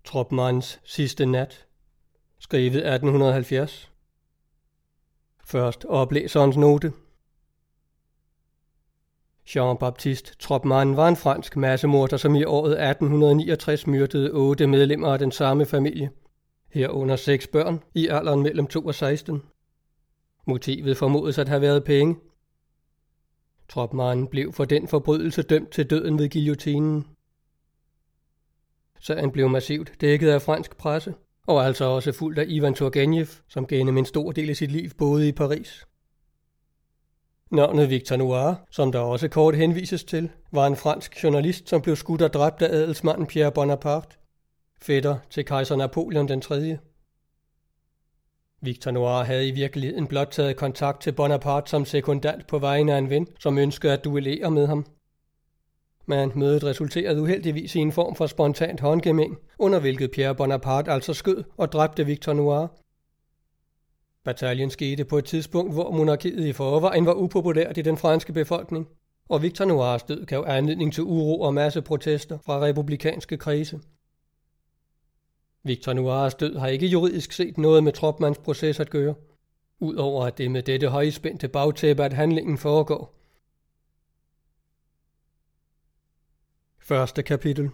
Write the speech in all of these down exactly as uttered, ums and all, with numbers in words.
Tropmans sidste nat. Skrevet atten halvfjerds. Først oplæserens note. Jean-Baptiste Tropman var en fransk massemorder, som i året atten niogtres myrdede otte medlemmer af den samme familie, herunder seks børn i alderen mellem to og seksten. Motivet formodes at have været penge. Tropman blev for den forbrydelse dømt til døden ved guillotinen. Sagen blev massivt dækket af fransk presse, og altså også fuldt af Ivan Turgenev, som gennem en stor del af sit liv boede i Paris. Navnet Victor Noir, som der også kort henvises til, var en fransk journalist, som blev skudt og dræbt af adelsmanden Pierre Bonaparte, fætter til kejser Napoleon den tredje. Victor Noir havde i virkeligheden blot taget kontakt til Bonaparte som sekundant på vegne af en ven, som ønskede at duellere med ham. Men mødet resulterede uheldigvis i en form for spontant håndgemæng, under hvilket Pierre Bonaparte altså skød og dræbte Victor Noir. Bataljen skete på et tidspunkt, hvor monarkiet i forvejen var upopulært i den franske befolkning, og Victor Noirs død gav anledning til uro og masseprotester fra republikanske kredse. Victor Noirs død har ikke juridisk set noget med Tropmans proces at gøre, udover at det med dette højspændte bagtæppe, at handlingen foregår. Første kapitel.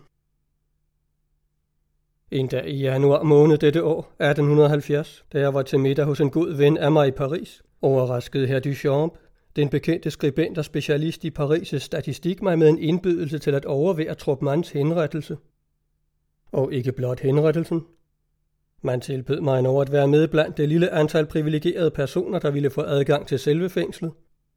En dag i januar måned dette år, atten halvfjerds, da jeg var til middag hos en god ven af mig i Paris, overraskede herr Duchamp, den bekendte skribent og specialist i Paris' statistik, mig med en indbydelse til at overvære Tropmans henrettelse. Og ikke blot henrettelsen. Man tilbød mig en over at være med blandt det lille antal privilegerede personer, der ville få adgang til selve fængslet.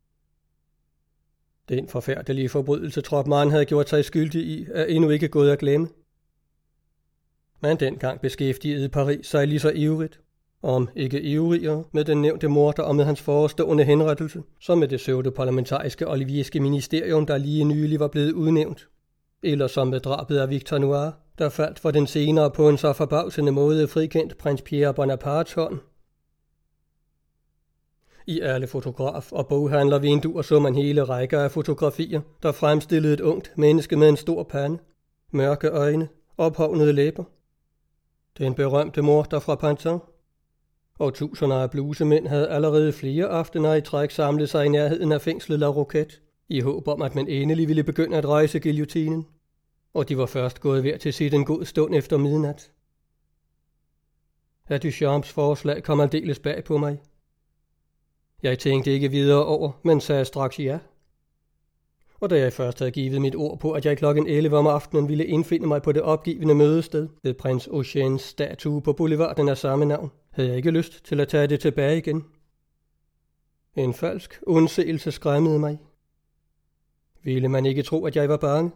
Den forfærdelige forbrydelse, Tropman havde gjort sig skyldig i, er endnu ikke gået at glemme. Men dengang beskæftigede Paris sig lige så ivrigt, om ikke ivrigere, med den nævnte morder og med hans forestående henrettelse, som med det pseudoparlamentariske olivierske ministerium, der lige nylig var blevet udnævnt, eller som med drabet af Victor Noir, der faldt for den senere på en så forbavsende måde frikendt prins Pierre Bonapartes hånd. I alle fotograf- og boghandlervinduer så man hele rækker af fotografier, der fremstillede et ungt menneske med en stor pande, mørke øjne, ophovnede læber. Den berømte morder fra Pantin. Og tusinder af blusemænd havde allerede flere aftener i træk samlet sig i nærheden af fængslet La Roquette, i håb om, at man endelig ville begynde at rejse guillotinen. Og de var først gået ved til sit en god stund efter midnat. Herr Duchamps forslag kom aldeles bag på mig. Jeg tænkte ikke videre over, men sagde straks ja. Og da jeg først havde givet mit ord på, at jeg klokken elleve om aftenen ville indfinde mig på det opgivende mødested ved prins Eugènes statue på boulevarden af samme navn, havde jeg ikke lyst til at tage det tilbage igen. En falsk undseelse skræmmede mig. Ville man ikke tro, at jeg var bange?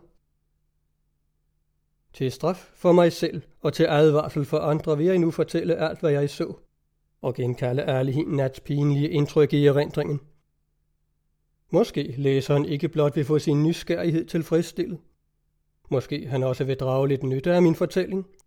Til straf for mig selv og til advarsel for andre vil jeg nu fortælle alt, hvad jeg så, og genkalde ærligheden nats pinlige indtryk i erindringen. Måske læseren ikke blot vil få sin nysgerrighed tilfredsstillet. Måske han også vil drage lidt nytte af min fortælling,